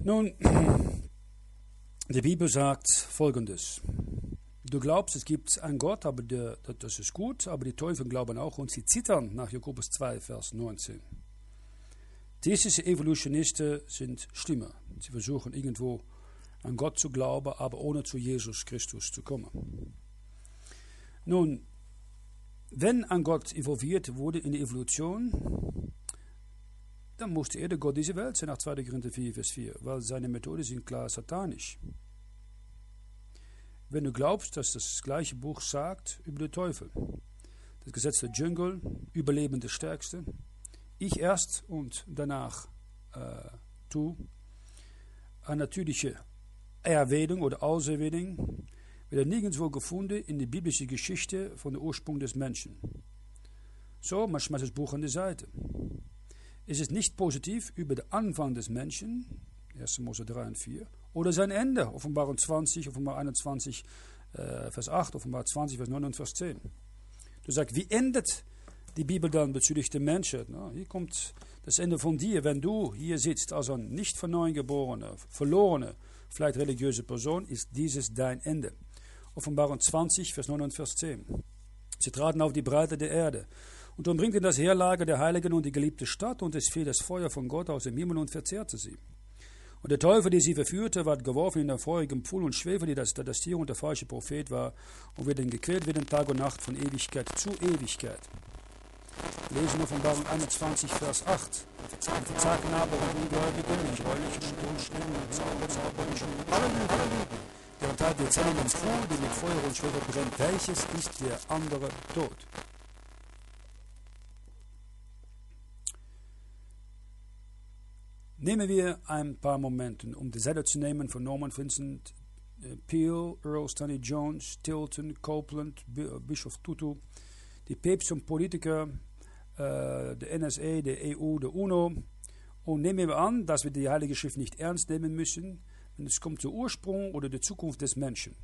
Nun, die Bibel sagt Folgendes. Du glaubst, es gibt einen Gott, aber das ist gut, aber die Teufel glauben auch und sie zittern nach Jakobus 2, Vers 19. Diese Evolutionisten sind schlimmer. Sie versuchen irgendwo an Gott zu glauben, aber ohne zu Jesus Christus zu kommen. Nun, wenn ein Gott involviert wurde in die Evolution, dann musste er der Gott dieser Welt sein, nach 2. Korinther 4, Vers 4, weil seine Methoden sind klar satanisch. Wenn du glaubst, dass das gleiche Buch sagt über den Teufel, das Gesetz der Dschungel, Überleben der Stärkste, ich erst und danach du, eine natürliche Erwählung oder Auserwählung, wird nirgendwo gefunden in der biblischen Geschichte von dem Ursprung des Menschen. So, man schmeißt das Buch an die Seite. Es ist nicht positiv über den Anfang des Menschen, 1. Mose 3 und 4, oder sein Ende, Offenbarung 20, Offenbarung 21, Vers 8, Offenbarung 20, Vers 9 und Vers 10. Du sagst, wie endet die Bibel dann bezüglich der Menschen? Na, hier kommt das Ende von dir, wenn du hier sitzt als ein nicht von neuem geborene, verlorene, vielleicht religiöse Person, ist dieses dein Ende. Offenbarung 20, Vers 9 und Vers 10. Sie traten auf die Breite der Erde und umbringten das Heerlager der Heiligen und die geliebte Stadt, und es fiel das Feuer von Gott aus dem Himmel und verzehrte sie. Und der Teufel, der sie verführte, ward geworfen in den feurigen Pfuhl und Schwefel, das Tier und der falsche Prophet war, und wird gequält werden Tag und Nacht von Ewigkeit zu Ewigkeit. Wir lesen Offenbarung 21, Vers 8. Und verzagen aber und Ungläubigen, und Gräulichen und Totschlägen und Zauberischen und allen Lügen, deren Teil wir zählen im Pfuhl, die mit Feuer und Schwefel brennt. Welches ist der andere Tod? Nehmen wir ein paar Momente, um die Seite zu nehmen von Norman Vincent Peale, Earl Stanley Jones, Tilton, Copeland, Bischof Tutu, die Päpste und Politiker, der NSA, der EU, der UNO. Und nehmen wir an, dass wir die Heilige Schrift nicht ernst nehmen müssen, wenn es kommt zum Ursprung oder der Zukunft des Menschen.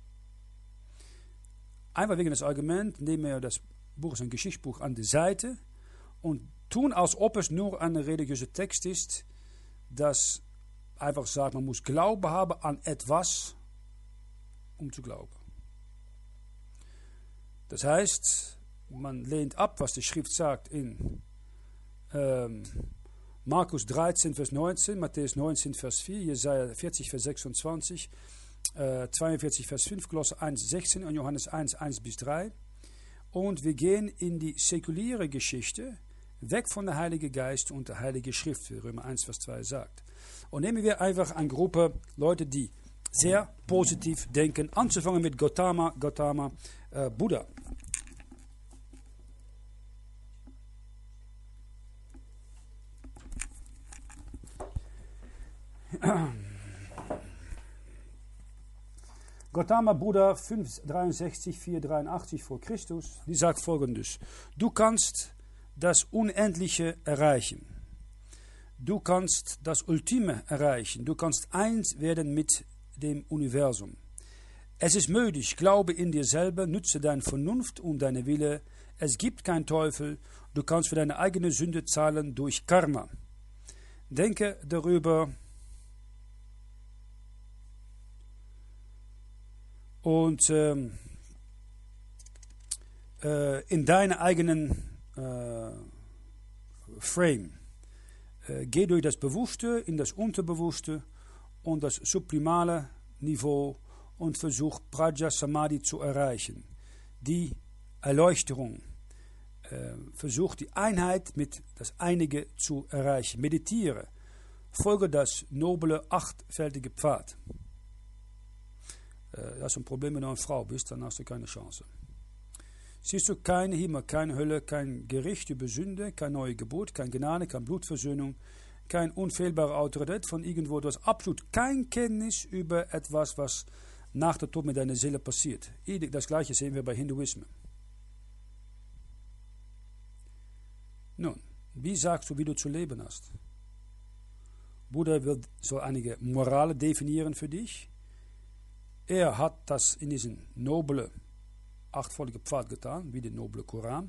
Einfach wegen des Arguments nehmen wir das Buch, ein Geschichtsbuch, an die Seite und tun, als ob es nur ein religiöser Text ist, das einfach sagt, man muss Glaube haben an etwas, um zu glauben. Das heißt, man lehnt ab, was die Schrift sagt in Markus 13, Vers 19, Matthäus 19, Vers 4, Jesaja 40, Vers 26, 42, Vers 5, Kolosser 1, 16 und Johannes 1, 1 bis 3. Und wir gehen in die säkuläre Geschichte, weg von der Heilige Geist und der Heilige Schrift, wie Römer 1, Vers 2 sagt. Und nehmen wir einfach eine Gruppe Leute, die sehr positiv denken, anzufangen mit Gautama Buddha. Gautama Buddha 563, 483 vor Christus, die sagt Folgendes: Du kannst das Unendliche erreichen. Du kannst das Ultime erreichen. Du kannst eins werden mit dem Universum. Es ist möglich, glaube in dir selber, nütze deine Vernunft und deine Wille. Es gibt keinen Teufel. Du kannst für deine eigene Sünde zahlen durch Karma. Denke darüber und in deinen eigenen Frame. Geh durch das Bewusste in das Unterbewusste und das sublimale Niveau und versuch Praja Samadhi zu erreichen. Die Erleuchtung. Versuch die Einheit mit das Einige zu erreichen. Meditiere. Folge das noble achtfältige Pfad. Das ist ein Problem, wenn du eine Frau bist, dann hast du keine Chance. Siehst du, kein Himmel, keine Hölle, kein Gericht über Sünde, keine neue Geburt, keine Gnade, keine Blutversöhnung, keine unfehlbare Autorität von irgendwo. Du hast absolut keine Kenntnis über etwas, was nach der Tod mit deiner Seele passiert. Das Gleiche sehen wir bei Hinduismus. Nun, wie sagst du, wie du zu leben hast? Buddha soll einige Morale definieren für dich. Er hat das in diesen noblen achtfolge Pfad getan, wie der noble Koran.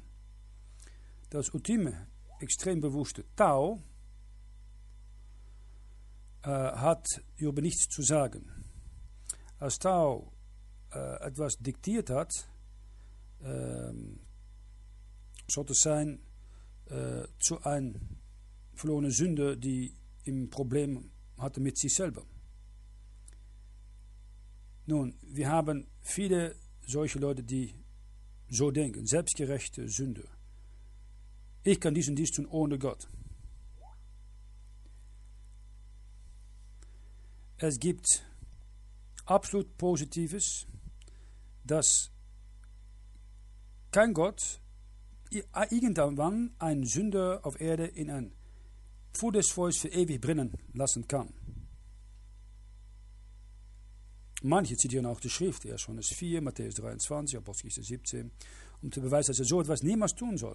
Das ultime, extrem bewusste Tao hat über nichts zu sagen. Als Tao etwas diktiert hat, sollte es sein zu einer verlorene Sünde, die ein Problem hatte mit sich selber. Nun, wir haben viele solche Leute, die so denken, selbstgerechte Sünde. Ich kann dies und dies tun ohne Gott. Es gibt absolut Positives, dass kein Gott irgendwann einen Sünder auf Erde in ein Pfuhl des Feuers für ewig brennen lassen kann. Manche zitieren auch die Schrift, 1. Johannes 4, Matthäus 23, Apostelgeschichte 17, um zu beweisen, dass er so etwas niemals tun soll.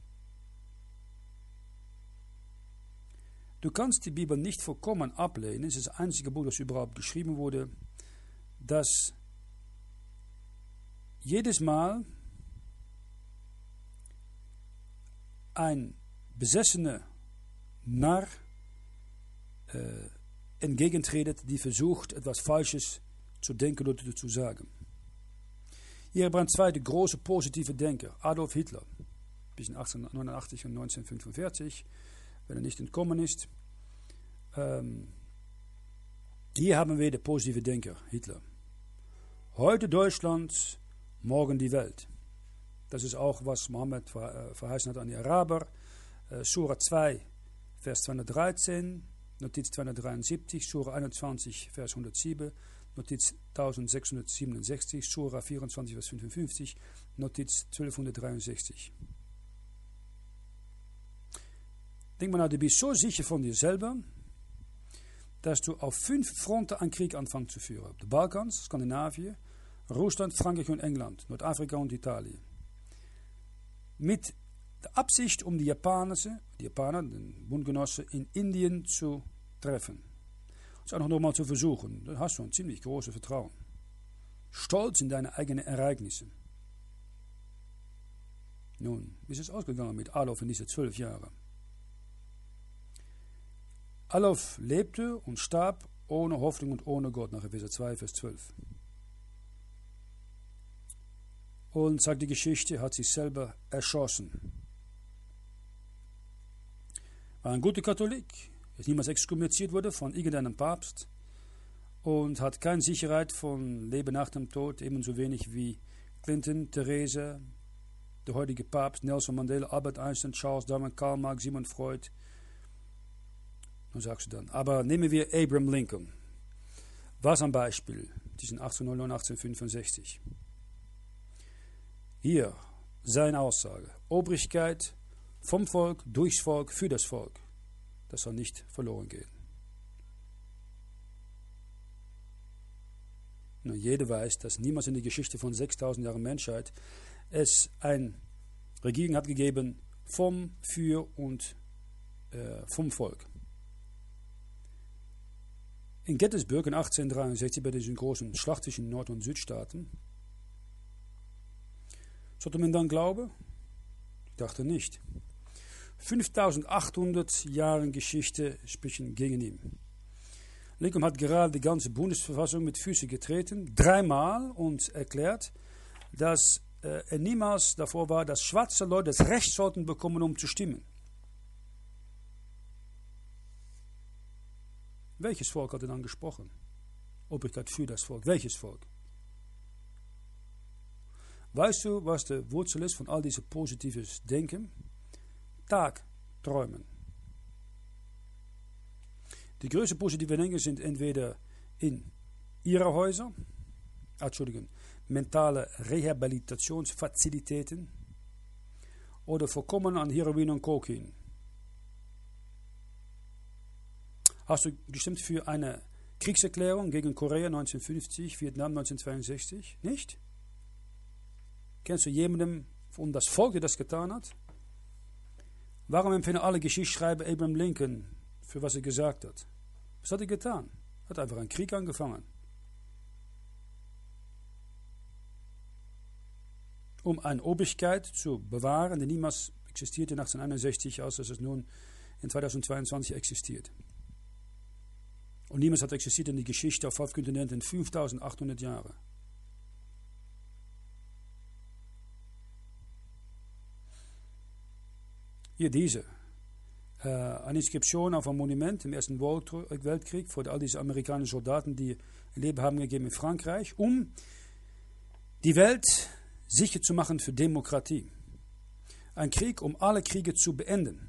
Du kannst die Bibel nicht vollkommen ablehnen, es ist das einzige Buch, das überhaupt geschrieben wurde, dass jedes Mal ein besessener Narr entgegentretet, die versucht, etwas Falsches zu denken oder zu sagen. Hier waren zwei große positive Denker, Adolf Hitler, zwischen 1889 und 1945, wenn er nicht entkommen ist. Hier haben wir den positiven Denker, Hitler. Heute Deutschland, morgen die Welt. Das ist auch, was Mohammed verheißen hat an die Araber. Surah 2, Vers 213, Notiz 273, Surah 21, Vers 107, Notiz 1667, Surah 24, Vers 55, Notiz 1263. Denk mal, du bist so sicher von dir selber, dass du auf 5 Fronten einen Krieg anfängst zu führen. Die Balkans, Skandinavien, Russland, Frankreich und England, Nordafrika und Italien. Mit der Absicht, um die Japaner, den Bundgenossen, in Indien zu treffen. Das auch noch mal zu versuchen. Da hast du ein ziemlich großes Vertrauen. Stolz in deine eigenen Ereignisse. Nun, wie ist es ausgegangen mit Adolf in diese 12 Jahre? Adolf lebte und starb ohne Hoffnung und ohne Gott, nach Epheser 2, Vers 12. Und sagt die Geschichte, hat sich selber erschossen. War ein guter Katholik, ist niemals exkommuniziert wurde von irgendeinem Papst und hat keine Sicherheit von Leben nach dem Tod, ebenso wenig wie Clinton, Therese, der heutige Papst, Nelson Mandela, Albert Einstein, Charles Darwin, Karl Marx, Sigmund Freud. Nun sagst du dann, aber nehmen wir Abraham Lincoln. Was ein Beispiel, zwischen 1809 und 1865. Hier seine Aussage, Obrigkeit vom Volk, durchs Volk, für das Volk. Das soll nicht verloren gehen. Nun, jeder weiß, dass niemals in der Geschichte von 6000 Jahren Menschheit es eine Regierung hat gegeben vom, für und vom Volk. In Gettysburg in 1863 bei diesen großen Schlacht zwischen Nord- und Südstaaten, sollte man dann glauben? Ich dachte nicht. 5800 Jahre Geschichte sprechen gegen ihn. Lincoln hat gerade die ganze Bundesverfassung mit Füßen getreten, 3-mal, und erklärt, dass er niemals davor war, dass schwarze Leute das Recht sollten bekommen, um zu stimmen. Welches Volk hat er dann gesprochen? Obrigkeit für das Volk. Welches Volk? Weißt du, was die Wurzel ist von all diesem positives Denken? Tagträumen. Die größten positiven Denker sind entweder in ihrer Häuser, mentale Rehabilitationsfazilitäten oder vollkommen an Heroin und Kokain. Hast du gestimmt für eine Kriegserklärung gegen Korea 1950, Vietnam 1962? Nicht? Kennst du jemanden von das Volk, der das getan hat? Warum empfehlen alle Geschichtsschreiber Abraham Lincoln für was er gesagt hat? Was hat er getan? Er hat einfach einen Krieg angefangen. Um eine Obrigkeit zu bewahren, die niemals existierte in 1861, als es nun in 2022 existiert. Und niemals hat existiert in der Geschichte auf 5 Kontinenten 5800 Jahre. Hier diese. Eine Inskription auf ein Monument im Ersten Weltkrieg für all diese amerikanischen Soldaten, die Leben haben gegeben in Frankreich, um die Welt sicher zu machen für Demokratie. Ein Krieg, um alle Kriege zu beenden.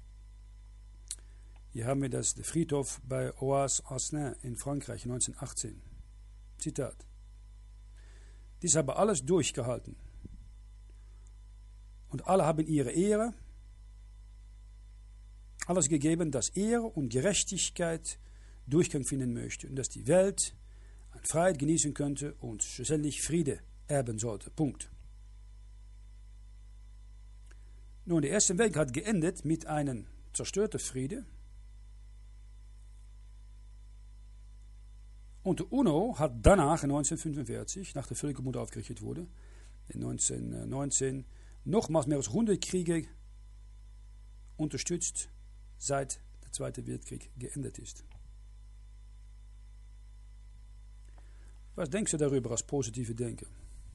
Hier haben wir der Friedhof bei Oise-Asnin in Frankreich 1918. Zitat. Dies habe alles durchgehalten. Und alle haben ihre Ehre, alles gegeben, dass Ehre und Gerechtigkeit Durchgang finden möchte und dass die Welt an Freiheit genießen könnte und schlussendlich Friede erben sollte. Punkt. Nun, der Erste Weltkrieg hat geendet mit einem zerstörten Friede. Und die UNO hat danach, in 1945, nach der Völkerbund aufgerichtet wurde, in 1919, nochmals mehr als 100 Kriege unterstützt, seit der Zweite Weltkrieg geendet ist. Was denkst du darüber als positive Denker?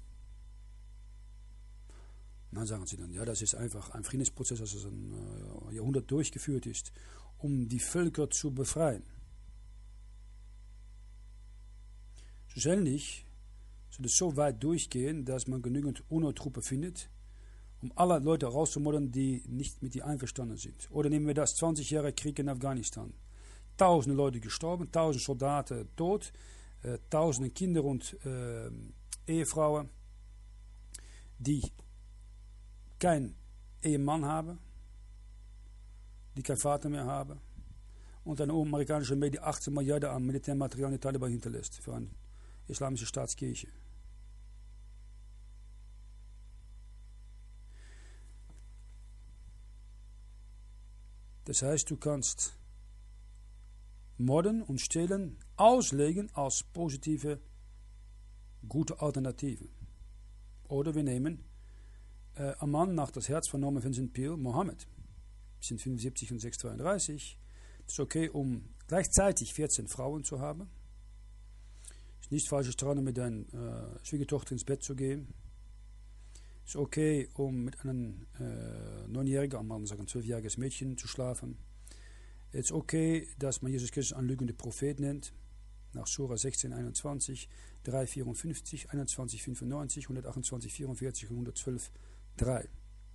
Dann sagen sie dann, ja, das ist einfach ein Friedensprozess, das ein Jahrhundert durchgeführt ist, um die Völker zu befreien. Schlussendlich soll es so weit durchgehen, dass man genügend UNO-Truppen findet, um alle Leute rauszumodern, die nicht mit ihr einverstanden sind. Oder nehmen wir das 20 Jahre Krieg in Afghanistan. Tausende Leute gestorben, 1000 Soldaten tot, tausende Kinder und Ehefrauen, die keinen Ehemann haben, die keinen Vater mehr haben und eine amerikanische Armee, die 18 Milliarden an Militärmaterial in die Taliban hinterlässt für eine islamische Staatskirche. Das heißt, du kannst Morden und Stehlen auslegen als positive, gute Alternative. Oder wir nehmen ein Mann nach das Herz von Norman Vincent Peale, Mohammed, 75 und 632. Es ist okay, um gleichzeitig 14 Frauen zu haben. Es ist nicht falsches daran, mit deiner Schwiegertochter ins Bett zu gehen. Es ist okay, um mit einem 9-jährigen, man sagen 12-jähriges Mädchen zu schlafen. Es ist okay, dass man Jesus Christus einen lügenden Prophet nennt. Nach Sura 16, 21, 3, 54, 21, 95, 128, 44 und 112, 3.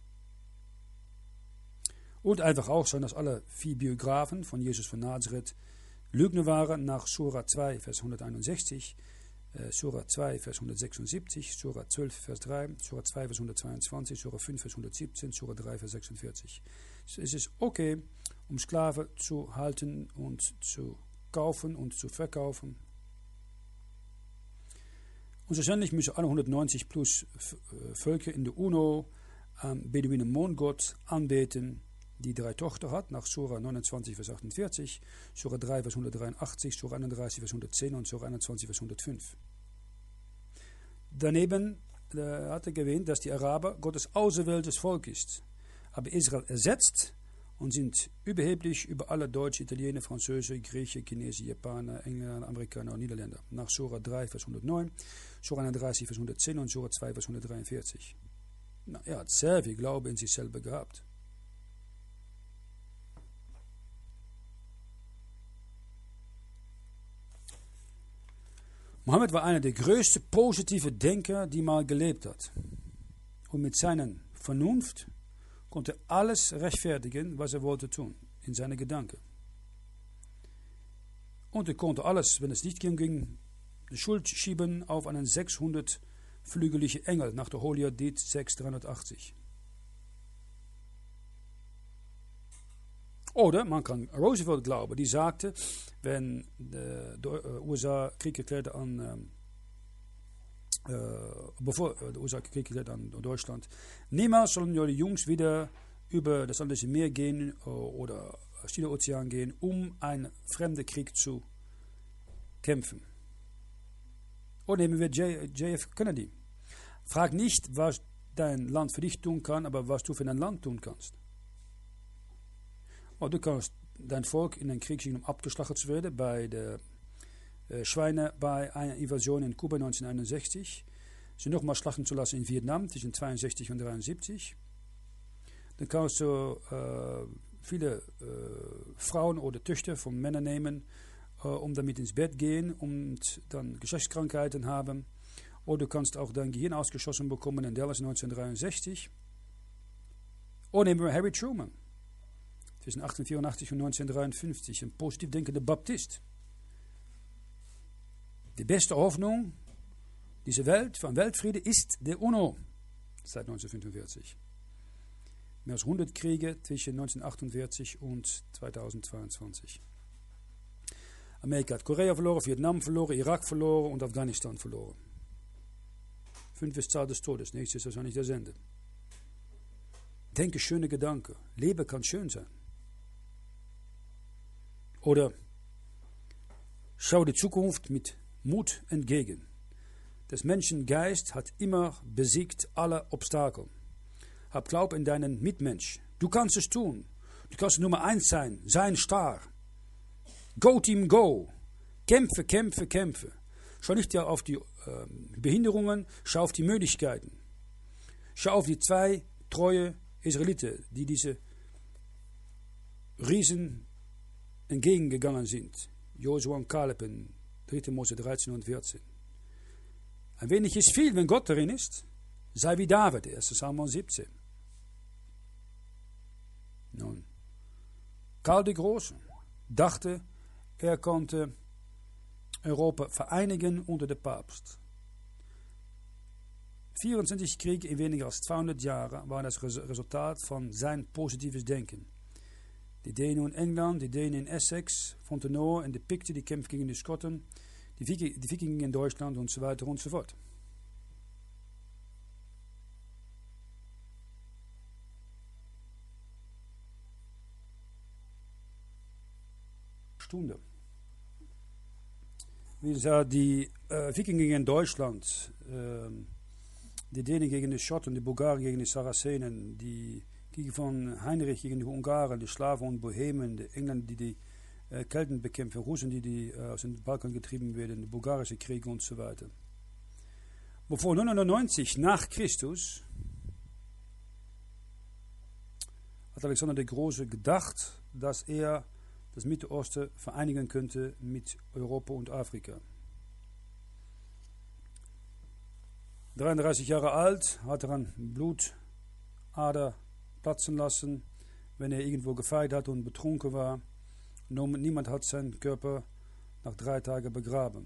Und einfach auch sein, dass alle 4 Biografen von Jesus von Nazareth Lügner waren, nach Sura 2, Vers 161, Sura 2, Vers 176, Sura 12, Vers 3, Sura 2, Vers 122, Sura 5, Vers 117, Sura 3, Vers 46. Es ist okay, um Sklaven zu halten und zu kaufen und zu verkaufen. Und schlussendlich müssen alle 190 plus Völker in der UNO Beduinen Mondgott anbeten, die 3 Tochter hat, nach Sura 29, Vers 48, Sura 3, Vers 183, Sura 31, Vers 110 und Sura 21, Vers 105. Daneben hat er erwähnt, dass die Araber Gottes auserwähltes Volk ist, aber Israel ersetzt und sind überheblich über alle Deutsche, Italiener, Französische, Griechen, Chinesen, Japaner, Engländer, Amerikaner und Niederländer. Nach Sura 3, Vers 109, Sura 31, Vers 110 und Sura 2, Vers 143. Na, er hat sehr viel Glaube in sich selber gehabt. Mohammed war einer der größten positiven Denker, die mal gelebt hat. Und mit seiner Vernunft konnte er alles rechtfertigen, was er wollte tun, in seine Gedanken. Und er konnte alles, wenn es nicht ging, die Schuld schieben auf einen 600-flügeligen Engel nach der Holiadet 6,380. Oder man kann Roosevelt glauben, die sagte, wenn die USA Krieg erklärte bevor die USA Krieg erklärte an Deutschland, niemals sollen die Jungs wieder über das Atlantische Meer gehen oder Stille Ozean gehen, um einen fremden Krieg zu kämpfen. Oder nehmen wir JF Kennedy. Frag nicht, was dein Land für dich tun kann, aber was du für dein Land tun kannst. Du kannst dein Volk in den Krieg ging, um abgeschlachtet zu werden, bei der Schweine bei einer Invasion in Kuba 1961, sie nochmal schlachten zu lassen in Vietnam zwischen 62 und 73. Dann kannst du viele Frauen oder Töchter von Männern nehmen, um damit ins Bett gehen und dann Geschlechtskrankheiten haben. Oder du kannst auch dein Gehirn ausgeschossen bekommen in Dallas 1963. Oder nehmen wir Harry Truman zwischen 1884 und 1953, ein positiv denkender Baptist. Die beste Hoffnung dieser Welt, von Weltfriede, ist der UNO seit 1945. Mehr als 100 Kriege zwischen 1948 und 2022. Amerika hat Korea verloren, Vietnam verloren, Irak verloren und Afghanistan verloren. 5 ist Zahl des Todes, nächstes ist wahrscheinlich das Ende. Denke schöne Gedanken. Leben kann schön sein. Oder schau die Zukunft mit Mut entgegen. Das Menschengeist hat immer besiegt alle Obstakel. Hab Glaub in deinen Mitmensch. Du kannst es tun. Du kannst Nummer 1 sein. Sei ein Star. Go Team Go. Kämpfe, kämpfe, kämpfe. Schau nicht ja auf die Behinderungen, schau auf die Möglichkeiten. Schau auf die 2 treue Israeliten, die diese Riesen entgegengegangen sind. Josua und Kaleb in 3. Mose 13 und 14. Ein wenig ist viel, wenn Gott darin ist. Sei wie David, 1. Samuel 17. Nun, Karl der Große dachte, er konnte Europa vereinigen unter dem Papst. 24 Kriege in weniger als 200 Jahren waren das Resultat von sein positives Denken. Die Dänen in England, die Dänen in Essex, Fontenoy und die Pikten, die kämpften gegen die Schotten, die Wikinger in Deutschland und so weiter und so fort. Stunde. Wie gesagt, die Wikinger in Deutschland, die Dänen gegen die Schotten, die Bulgaren gegen die Sarazenen, die Kriege von Heinrich gegen die Ungarn, die Slawen und Bohemen, die Engländer, die Kelten bekämpfen, Russen, die aus dem Balkan getrieben werden, die bulgarische Kriege und so weiter. Wovor 990 nach Christus hat Alexander der Große gedacht, dass er das Mittelosten vereinigen könnte mit Europa und Afrika. 33 Jahre alt, hat er an Blutader platzen lassen, wenn er irgendwo gefeiert hat und betrunken war. Niemand hat seinen Körper nach 3 Tagen begraben.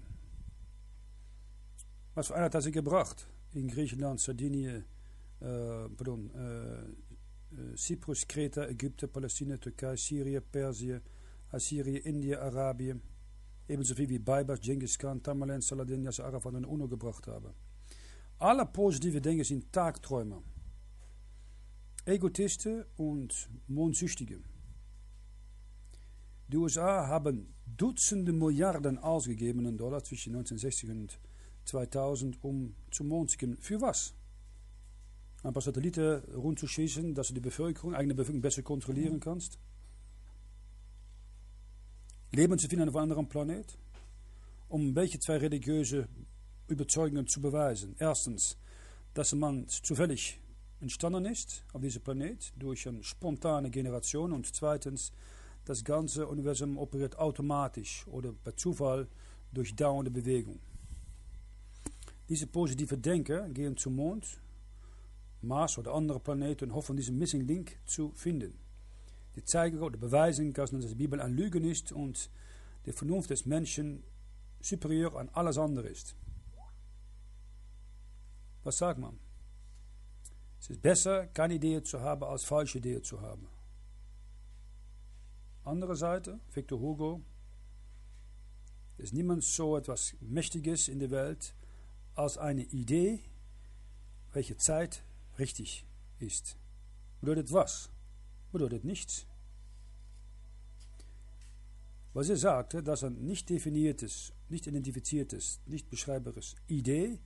Was für einer hat er sich gebracht? In Griechenland, Sardinien, Zyprus, Kreta, Ägypten, Palästina, Türkei, Syrien, Persien, Assyrien, Indien, Arabien, ebenso viel wie Baybars, Genghis Khan, Tamerlan, Saladin, Yasser Arafat und UNO gebracht haben. Alle positive Dinge sind Tagträumer, Egotisten und Mondsüchtige. Die USA haben Dutzende Milliarden ausgegeben in Dollar zwischen 1960 und 2000, um zum Mond zu gehen. Für was? Ein paar Satelliten rundzuschießen, dass du die eigene Bevölkerung besser kontrollieren kannst? Leben zu finden auf einem anderen Planet? Um welche 2 religiöse Überzeugungen zu beweisen. Erstens, dass man zufällig entstanden ist auf diesem Planet durch eine spontane Generation, und zweitens, das ganze Universum operiert automatisch oder per Zufall durch dauernde Bewegung. Diese positive Denker gehen zum Mond, Mars oder andere Planeten und hoffen, diesen Missing Link zu finden. Die zeigen oder beweisen, dass die Bibel eine Lüge ist und die Vernunft des Menschen superior an alles andere ist. Was sagt man? Es ist besser, keine Idee zu haben, als falsche Ideen zu haben. Andere Seite, Victor Hugo, es ist niemand so etwas Mächtiges in der Welt als eine Idee, welche Zeit richtig ist. Bedeutet was? Bedeutet nichts. Was er sagte, dass ein nicht definiertes, nicht identifiziertes, nicht beschreibbares Idee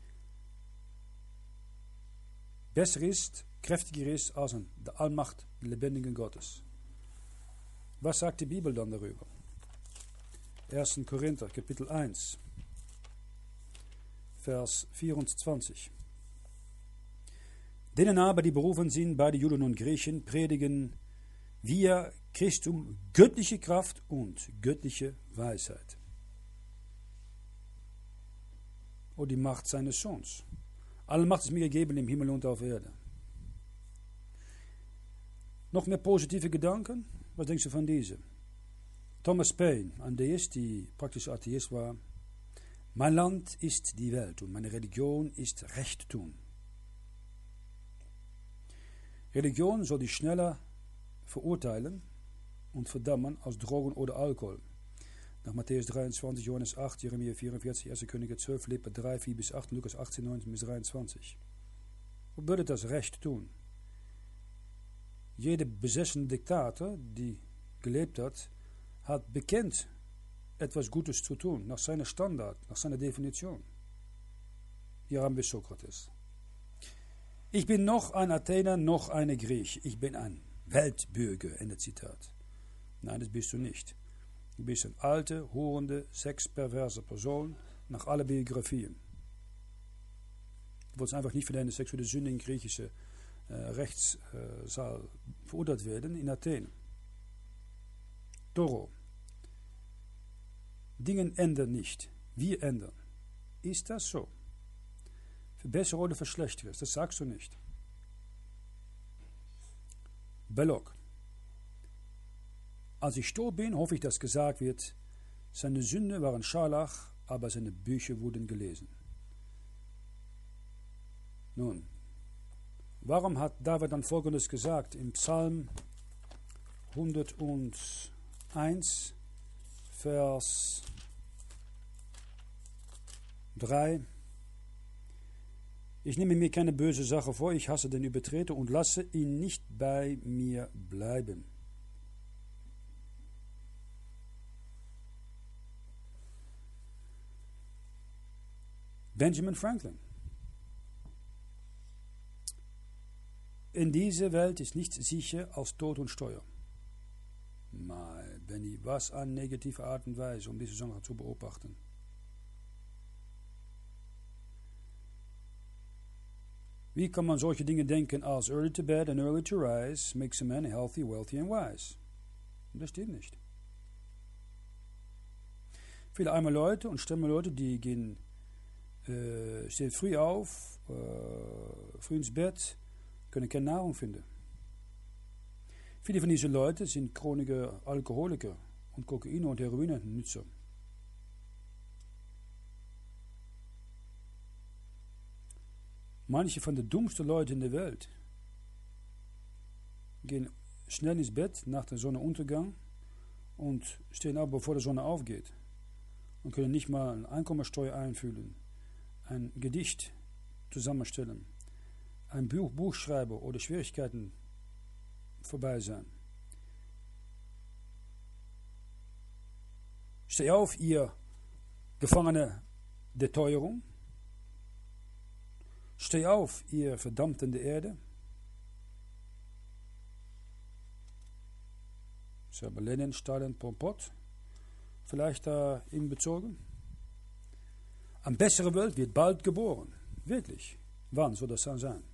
besser ist, kräftiger ist als die Allmacht des lebendigen Gottes. Was sagt die Bibel dann darüber? 1. Korinther, Kapitel 1, Vers 24. Denen aber, die berufen sind, beide Juden und Griechen, predigen wir Christum göttliche Kraft und göttliche Weisheit. Und die Macht seines Sohns. Alle Macht ist mir gegeben im Himmel und auf Erde. Noch mehr positive Gedanken? Was denkst du von diese? Thomas Paine, ein Deist, die praktisch Atheist war. Mein Land ist die Welt und meine Religion ist Recht tun. Religion soll dich schneller verurteilen und verdammen als Drogen oder Alkohol. Nach Matthäus 23, Johannes 8, Jeremia 44, 1. Könige 12, Philipper 3, 4 bis 8, Lukas 18, 19 bis 23. Wo würde das Recht tun? Jede besessene Diktator, die gelebt hat, hat bekennt, etwas Gutes zu tun, nach seiner Standard, nach seiner Definition. Hier haben wir Sokrates. Ich bin noch ein Athener, noch eine Griech. Ich bin ein Weltbürger, Ende Zitat. Nein, das bist du nicht. Du bist eine alte, hurende, sexperverse Person nach allen Biografien. Du wolltest einfach nicht für deine sexuelle Sünde in griechische Rechtssaal verurteilt werden in Athen. Toro. Dinge ändern nicht. Wir ändern. Ist das so? Für besser oder für schlechteres? Das sagst du nicht. Belloc. Als ich tot bin, hoffe ich, dass gesagt wird, seine Sünden waren Scharlach, aber seine Bücher wurden gelesen. Nun, warum hat David dann Folgendes gesagt im Psalm 101, Vers 3? Ich nehme mir keine böse Sache vor, ich hasse den Übertreter und lasse ihn nicht bei mir bleiben. Benjamin Franklin. In dieser Welt ist nichts sicher als Tod und Steuer. Mal, Benny, was eine negative Art und Weise, um diese Sache zu beobachten. Wie kann man solche Dinge denken als early to bed and early to rise makes a man healthy, wealthy and wise? Das stimmt nicht. Viele arme Leute und stramme Leute, die stehen früh auf, früh ins Bett, können keine Nahrung finden. Viele von diesen Leuten sind chronische Alkoholiker und Kokain- und Heroin-Nutzer. Manche von den dummsten Leuten in der Welt gehen schnell ins Bett nach dem Sonnenuntergang und stehen auf, bevor die Sonne aufgeht und können nicht mal eine Einkommensteuer einführen, ein Gedicht zusammenstellen, ein Buch schreiben oder Schwierigkeiten vorbei sein. Steh auf, ihr Gefangene der Teuerung. Steh auf, ihr Verdammten der Erde. Sie haben Lenin, Stalin, Pol Pot vielleicht da ihm bezogen. Eine bessere Welt wird bald geboren. Wirklich. Wann soll das dann sein?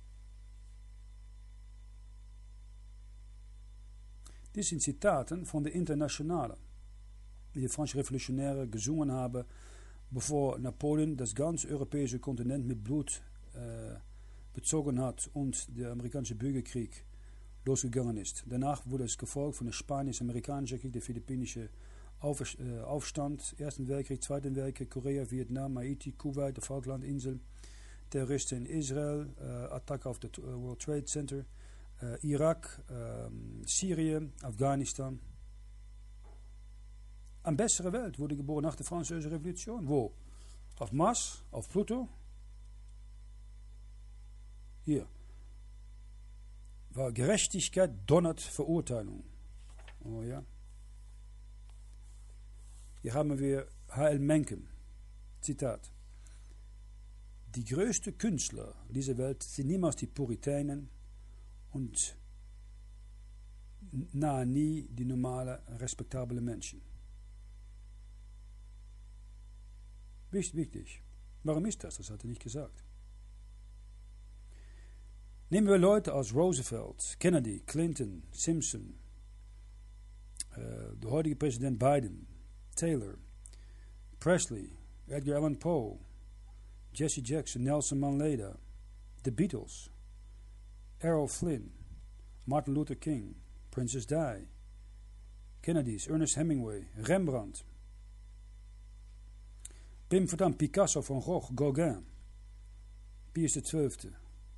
Dies sind Zitaten von der Internationale, die die Französische Revolutionäre gesungen haben, bevor Napoleon das ganze europäische Kontinent mit Blut bezogen hat und der amerikanische Bürgerkrieg losgegangen ist. Danach wurde es gefolgt von der Spanisch-Amerikanische Krieg, der philippinische Aufstand, Ersten Weltkrieg, Zweiten Weltkrieg, Korea, Vietnam, Haiti, Kuwait, die Falklandinseln, Terroristen in Israel, Attacke auf das World Trade Center, Irak, Syrien, Afghanistan. Eine bessere Welt wurde geboren nach der Französischen Revolution. Wo? Auf Mars, auf Pluto? Hier. War Gerechtigkeit donnert Verurteilung. Oh ja. Hier haben wir H.L. Mencken. Zitat. Die größten Künstler dieser Welt sind niemals die Puritänen und nahe nie die normale, respektabele Menschen. Wichtig. Warum ist das? Das hat er nicht gesagt. Nehmen wir Leute als Roosevelt, Kennedy, Clinton, Simpson, der heutige Präsident Biden, Taylor, Presley, Edgar Allan Poe, Jesse Jackson, Nelson Mandela, The Beatles, Errol Flynn, Martin Luther King, Princess Di, Kennedys, Ernest Hemingway, Rembrandt, Pim Verdam, Picasso, Van Gogh, Gauguin, Pius XII.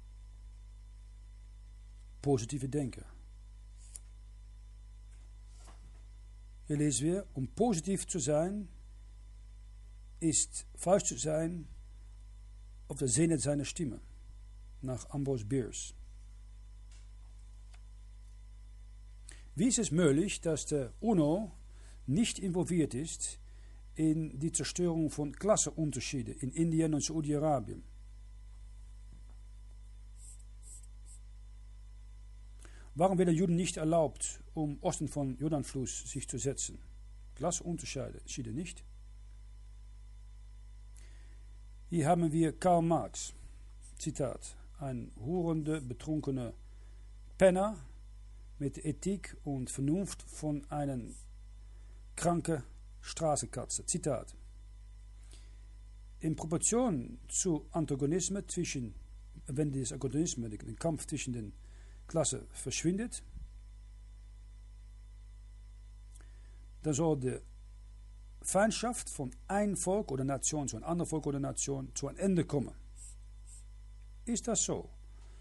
Positieve denken. Je leest weer, om positief zu sein, ist falsch zu sein auf der Zenit seiner Stimme, nach Ambrose Bierce. Wie ist es möglich, dass der UNO nicht involviert ist in die Zerstörung von Klassenunterschieden in Indien und Saudi-Arabien? Warum werden Juden nicht erlaubt, Osten von Jordanfluss sich zu setzen? Klassenunterschiede nicht. Hier haben wir Karl Marx, Zitat, ein hurende, betrunkene Penner mit Ethik und Vernunft von einer kranken Straßenkatze. Zitat. In Proportion zu Antagonismen zwischen, wenn dieses Antagonismus, den Kampf zwischen den Klasse verschwindet, dann soll die Feindschaft von ein Volk oder Nation zu einem anderen Volk oder Nation zu einem Ende kommen. Ist das so?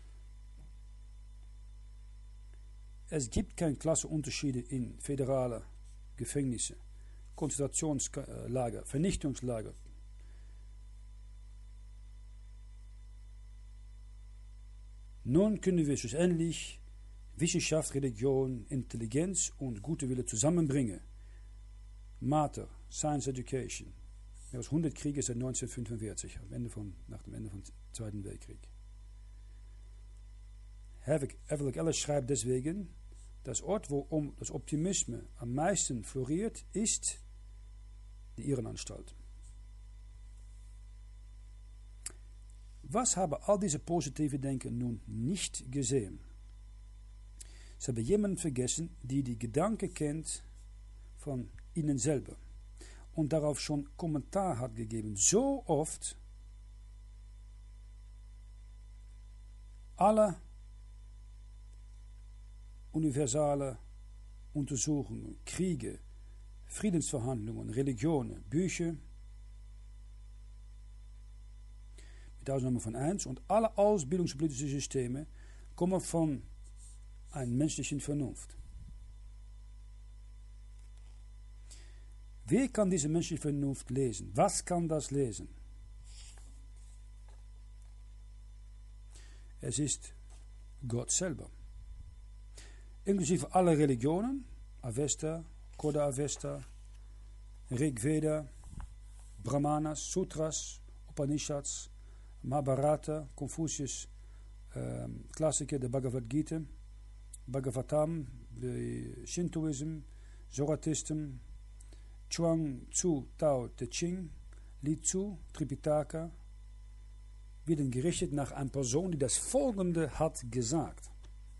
Es gibt keine Klassenunterschiede in föderale Gefängnisse, Konzentrationslager, Vernichtungslager. Nun können wir schlussendlich Wissenschaft, Religion, Intelligenz und gute Wille zusammenbringen. Mater, Science Education. Mehr als 100 Kriege seit 1945, nach dem Ende vom Zweiten Weltkrieg. Havelock Ellis schreibt deswegen, das Ort, wo das Optimismus am meisten floriert, ist die Irrenanstalt. Was haben all diese positive Denker nun nicht gesehen? Sie haben jemanden vergessen, die Gedanken kennt von ihnen selber und darauf schon Kommentar hat gegeben. So oft alle universale Untersuchungen, Kriege, Friedensverhandlungen, Religionen, Bücher, mit Ausnahme von eins, und alle ausbildungspolitischen Systeme kommen von einer menschlichen Vernunft. Wer kann diese menschliche Vernunft lesen? Was kann das lesen? Es ist Gott selber. Inklusive aller Religionen, Avesta, Koda Avesta, Rig Veda, Brahmanas, Sutras, Upanishads, Mahabharata, Konfuzius, Klassiker der Bhagavad Gita, Bhagavatam, Shintoism, Zoroastristen, Chuang Tzu Tao Te Ching, Li Tzu, Tripitaka, werden gerichtet nach einer Person, die das Folgende hat gesagt.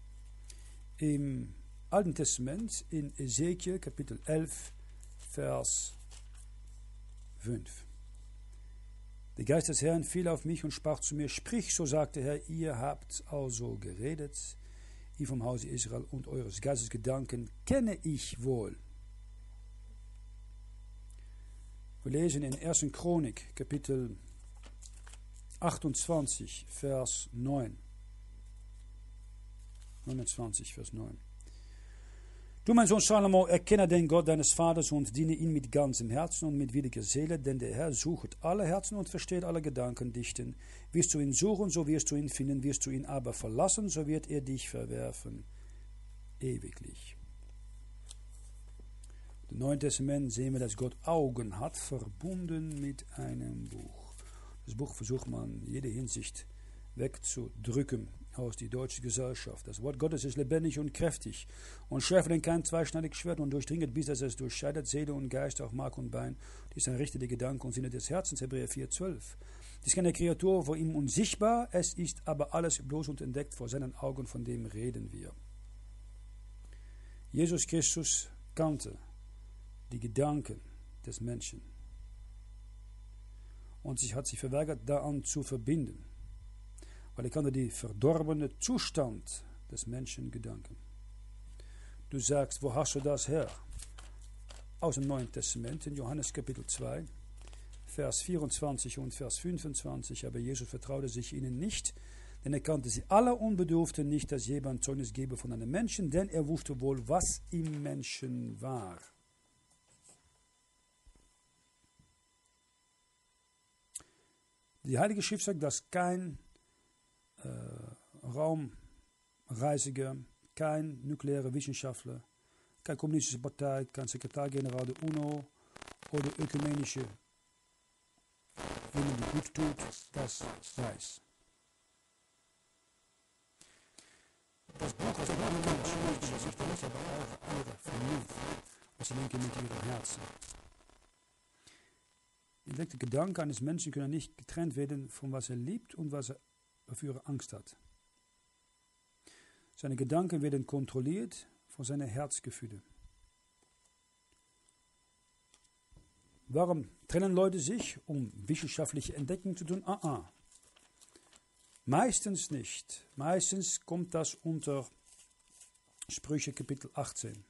Im Alten Testament, in Ezekiel, Kapitel 11, Vers 5. Der Geist des Herrn fiel auf mich und sprach zu mir, sprich, so sagte der Herr, ihr habt also geredet, ihr vom Hause Israel, und eures Geistes Gedanken kenne ich wohl. Wir lesen in 1. Chronik, Kapitel 28, Vers 9. 29, Vers 9. Du, mein Sohn Salomo, erkenne den Gott deines Vaters und diene ihn mit ganzem Herzen und mit williger Seele, denn der Herr sucht alle Herzen und versteht alle Gedanken dichten. Wirst du ihn suchen, so wirst du ihn finden, wirst du ihn aber verlassen, so wird er dich verwerfen, ewiglich. Im Neuen Testament sehen wir, dass Gott Augen hat, verbunden mit einem Buch. Das Buch versucht man in jeder Hinsicht wegzudrücken aus die deutsche Gesellschaft. Das Wort Gottes ist lebendig und kräftig und schärfer denn kein zweischneidiges Schwert und durchdringet, bis dass es durchscheidet Seele und Geist, auch Mark und Bein. Dies ist ein Richter der Gedanken und Sinne des Herzens, Hebräer 4,12. Dies ist keine Kreatur vor ihm unsichtbar, es ist aber alles bloß und entdeckt vor seinen Augen, von dem reden wir. Jesus Christus kannte die Gedanken des Menschen und hat sich verweigert, daran zu verbinden, weil er kannte die verdorbene Zustand des Menschen Gedanken. Du sagst, wo hast du das her? Aus dem Neuen Testament, in Johannes Kapitel 2, Vers 24 und Vers 25, aber Jesus vertraute sich ihnen nicht, denn er kannte sie alle und bedurfte nicht, dass jemand Zeugnis gebe von einem Menschen, denn er wusste wohl, was im Menschen war. Die Heilige Schrift sagt, dass kein Raumreisiger, kein nuklearer Wissenschaftler, keine kommunistische Partei, kein Sekretargeneral der UNO oder ökumenische, jemand, die gut tut, das weiß. Das Buch ist eine menschliche Sicht, aber auch ihre Vernunft, was sie denken mit ihrem Herzen. Die entdeckte Gedanken eines Menschen können nicht getrennt werden von was er liebt und wofür er Angst hat. Seine Gedanken werden kontrolliert von seinen Herzgefühlen. Warum trennen Leute sich, um wissenschaftliche Entdeckungen zu tun? Meistens nicht. Meistens kommt das unter Sprüche Kapitel 18.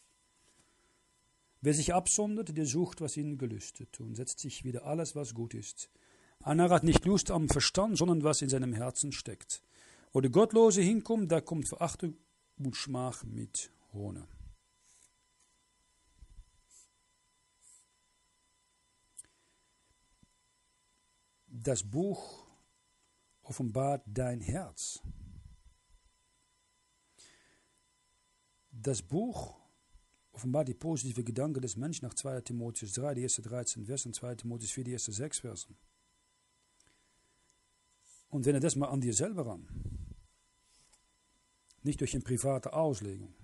Wer sich absondert, der sucht, was ihn gelüstet und setzt sich wieder alles, was gut ist. Einer hat nicht Lust am Verstand, sondern was in seinem Herzen steckt. Wo der Gottlose hinkommt, da kommt Verachtung und Schmach mit Hohne. Das Buch offenbart dein Herz. Das Buch offenbart die positive Gedanken des Menschen nach 2. Timotheus 3, die ersten 13 Versen, und 2. Timotheus 4, die ersten 6 Versen. Und wende das mal an dir selber an. Nicht durch eine private Auslegung.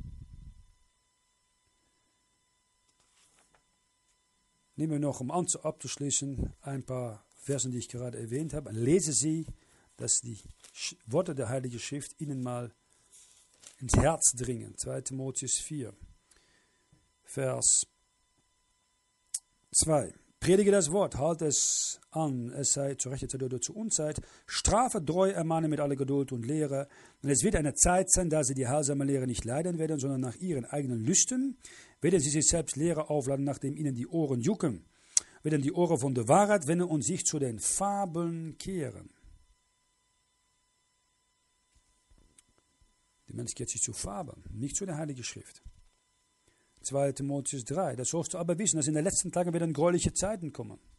Nehmen wir noch, um abzuschließen, ein paar Versen, die ich gerade erwähnt habe. Lese sie, dass die Worte der Heiligen Schrift ihnen mal ins Herz dringen. 2. Timotheus 4, Vers 2. Predige das Wort, halte es an, es sei zur rechten Zeit oder zur Unzeit. Strafe, treu, ermahne mit aller Geduld und Lehre. Und es wird eine Zeit sein, da sie die heilsame Lehre nicht leiden werden, sondern nach ihren eigenen Lüsten werden sie sich selbst Lehre aufladen, nachdem ihnen die Ohren jucken. Werden die Ohren von der Wahrheit wenden und sich zu den Fabeln kehren. Der Mensch kehrt sich zu Fabeln, nicht zu der Heiligen Schrift. 2. Timotheus 3. Das sollst du aber wissen, dass in den letzten Tagen werden gräuliche Zeiten kommen.